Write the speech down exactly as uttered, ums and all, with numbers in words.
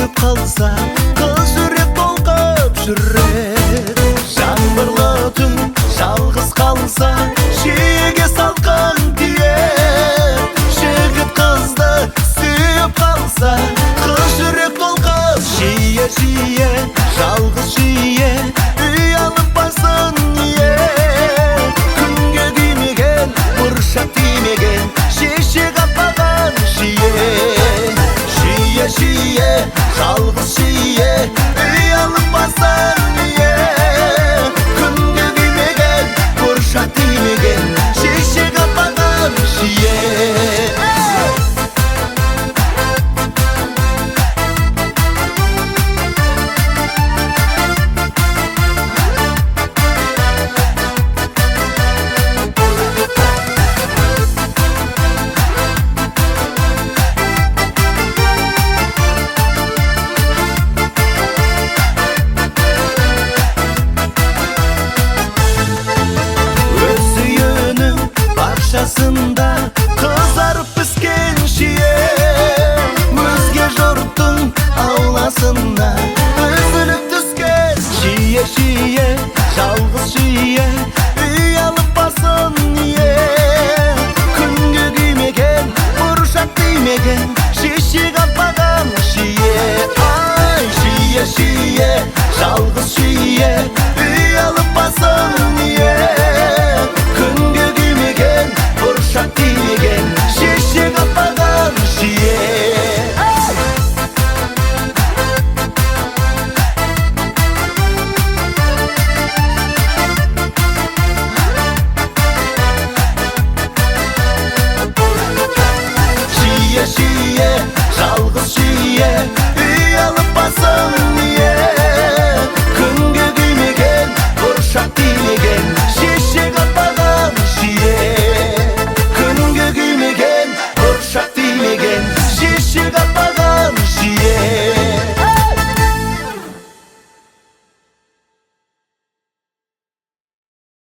suyup kalsa kız yürek dolqup жүрет. Жаңбырлы түн жалғыз қалса шиеге салқын тиер. Жігіт қызды сүйіп қалса қыз жүрек толқып жиі-жиі, жалғыз жиі үй алып барсын ие. Күнге күймеген, бұршақ тимеген, шешек атпаған жиі. Жиі-жиі, жалғыз жиі үй алып барсын ие. Күнге күймеген, бұршақ тимеген, шешек атпаған жиі. Бақшасында қызарып піскен шие, өзге жұрттың ауласына үзіліп түскен шие-шие, жалғыз шие үй алып барсын ие. Күнге күймеген, бұршақ тимеген, шешек атпаған шие. Ай, шие-шие, жалғыз шие